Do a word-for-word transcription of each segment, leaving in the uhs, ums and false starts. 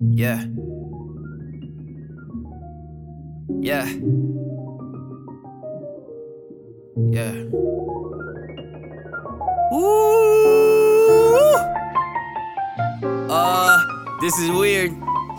Yeah. Yeah. Yeah. Ooh. Uh, this is weird.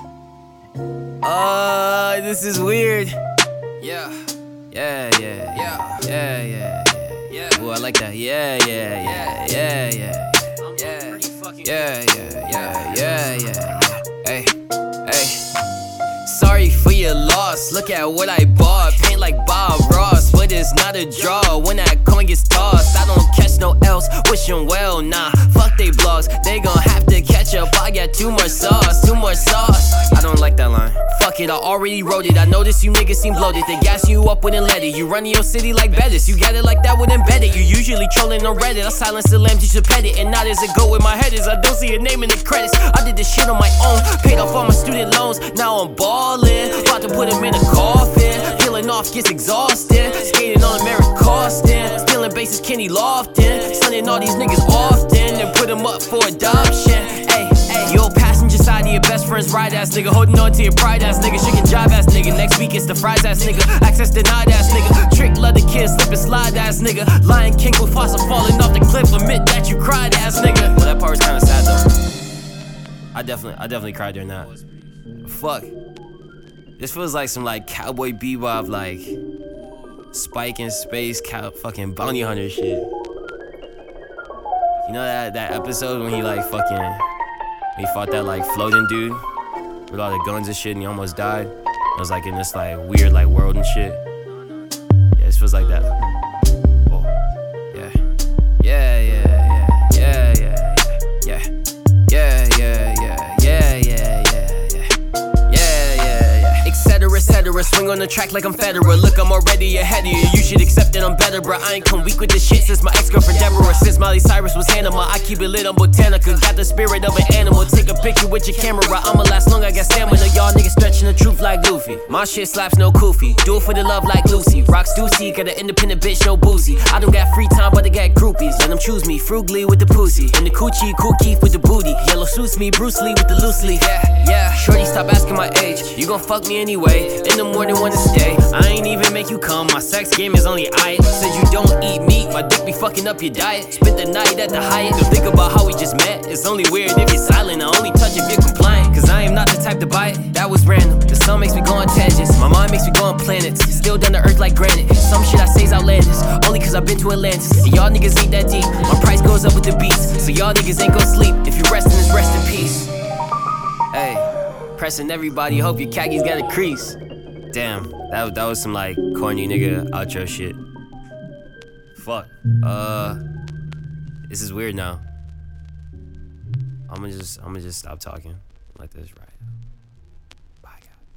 Uh, this is weird. Yeah. Yeah, yeah, yeah, yeah, yeah, yeah. Ooh, I like that. Yeah, yeah, yeah, yeah, yeah, yeah, yeah, yeah, yeah, yeah, yeah. Hey, hey. Sorry for your loss. Look at what I bought. Paint like Bob Ross, but it's not a draw. When that coin gets tossed, I don't catch no else. Wishing well, nah. Fuck they blogs. They gon' have to catch up. I got too much sauce, too much sauce. I don't like that line. Fuck it, I already wrote it. I notice you niggas seem bloated. They gas you up with let it. You run your city like Bettis. You got it like that with embedded. You usually trolling on Reddit. I silence the lamb, teach to pet it. And now there's a go with my head is I don't see a name in the credits. I did this shit on my own. Paid off all my student loans. Now I'm ballin'. About to put him in a coffin. Peeling off gets exhausted. Skating on Merrick Costin. Stealing bases Kenny Lofton. Stunning all these niggas often. And put them up for adoption. Ay, ay. Yo, passenger side of your best friend's ride ass nigga. Holding on to your pride ass nigga. Shaking jive ass nigga. Next week it's the fries ass nigga. Access denied ass nigga. Trick love the kids. Slip and slide ass nigga. Lion King with Fossa falling off the cliff. Admit that you cried ass nigga. Well, that part was kinda sad though. I definitely, I definitely cried during that. Fuck. This feels like some like Cowboy Bebop, like Spike in Space, cow, fucking bounty hunter shit. You know that that episode when he like fucking, when he fought that like floating dude with all the guns and shit and he almost died? It was like in this like weird like world and shit. Yeah, this feels like that. Oh, yeah, yeah, yeah, yeah, yeah, yeah, yeah, yeah, yeah, yeah, yeah, yeah. Etc. Swing on the track like I'm Federer. Look, I'm already ahead of you. You should accept that I'm better, bro. I ain't come weak with this shit since my ex-girlfriend Deborah. Since Miley Cyrus was Hanama, I keep it lit on Botanica. Got the spirit of an animal. Take a picture with your camera. I'ma last long, I got stamina. Y'all niggas stretching the truth like Luffy. My shit slaps, no koofy. Do it for the love like Lucy. Rocks Ducey, got an independent bitch, no boozy. I don't got free time, but I got groupies. Let them choose me, frugally with the pussy. And the coochie, cool Keith with the booty. Yellow suits me, Bruce Lee with the loose leaf. Yeah, yeah. Shorty, stop asking my age. You gon' fuck me anyway. In the morning, wanna stay. I ain't even make you come. My sex game is only aight. Said you don't eat meat. My dick be fucking up your diet. Spent the night at the Hyatt. Don't think about how we just met. It's only weird if you're silent. I only touch if you're compliant. Cause I am not the type to bite. That was random. The sun makes me go on tangents. My mind makes me go on planets. Still down to earth like granite. Some shit I say is outlandish. Only cause I've been to Atlantis. And y'all niggas ain't that deep. My price goes up with the beats. So y'all niggas ain't gon' sleep. If you restin', is rest in peace. Hey, pressing everybody. Hope your khakis got a crease. Damn, that, that was some like corny nigga outro shit. Fuck. Uh, this is weird now. I'ma just, I'ma just stop talking. Let this ride. Bye, guys.